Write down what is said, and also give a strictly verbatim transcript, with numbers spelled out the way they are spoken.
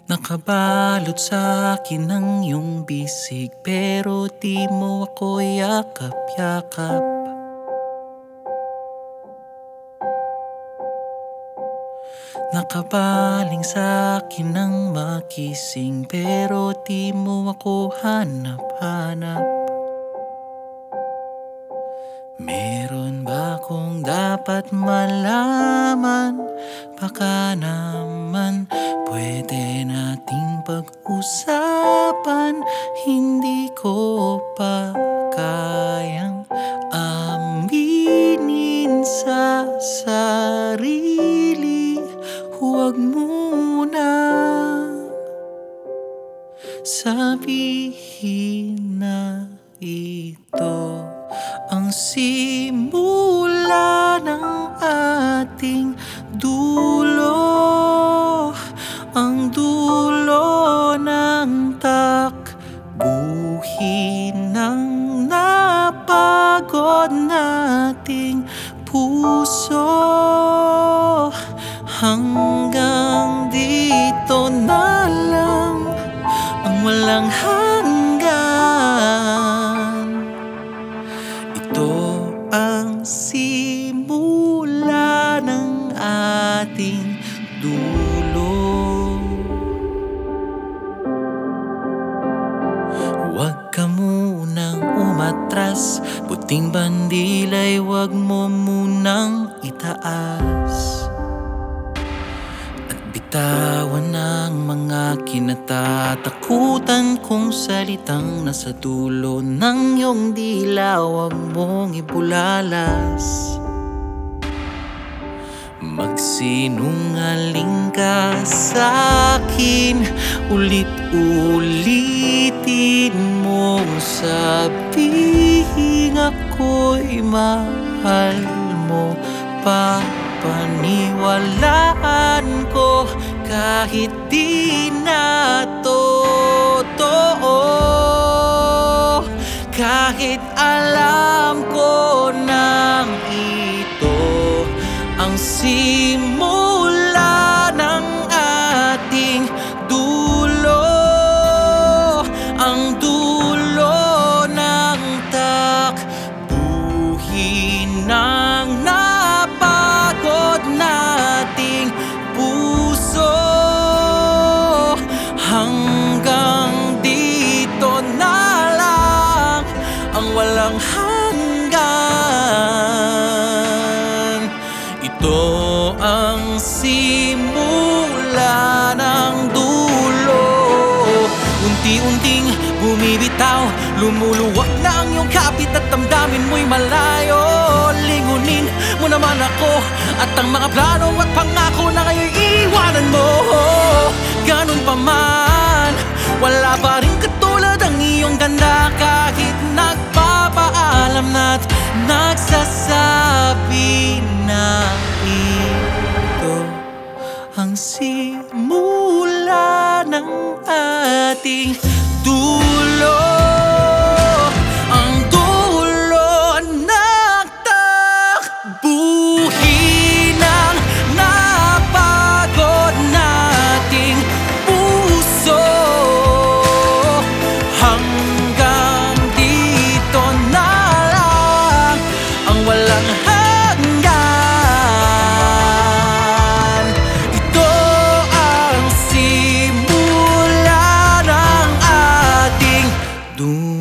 Nakabalot sa akin ang iyong bisig, pero di mo ako yakap-yakap. Nakabaling sa akin ang makising, pero di mo ako hanap-hanap. Meron ba akong dapat malaman? Baka naman pwede nating pag-usapan. Hindi ko pa kayang aminin sa sarili. Huwag muna sabihin na ito ang simula ng ating dulo, ang dulo ng takbuhin ng napagod nating puso. Hanggang dito na lang ang walang hanggan. Ito ang simula ng ating dulo. Huwag ka munang umatras, puting bandilay huwag mo munang itaas. At bitawan ang mga kinatatakutan kong salitang nasa dulo ng iyong dila. Huwag mong ibulalas. Magsinungaling ka sa'kin, ulit-ulitin mong sabihin ako'y mahal mo. Papaniwalaan ko kahit di na totoo. Kahit alam ko nang ito ang simula ng ating dulo, ang dulo ng takbuhin ng napagod nating puso. Hanggang dito na lang ang walang hanggan. Ito ang simula ng dulo. Unti-unting bumibitaw, lumuluwag na ang iyong kapit at damdamin mo'y malayo. Lingunin mo naman ako at ang mga plano at pangako na ngayon iwanan mo. Ganun pa man, wala pa rin katulad ang iyong ganda. Kahit nagpapaalam na't nagsasabi na ito ang simula ng ating dulo, ang dulo ng takbuhin ng napagod nating puso. Hanggang dito na lang ang walang hanggan. Ito ang simula ng ating dulo.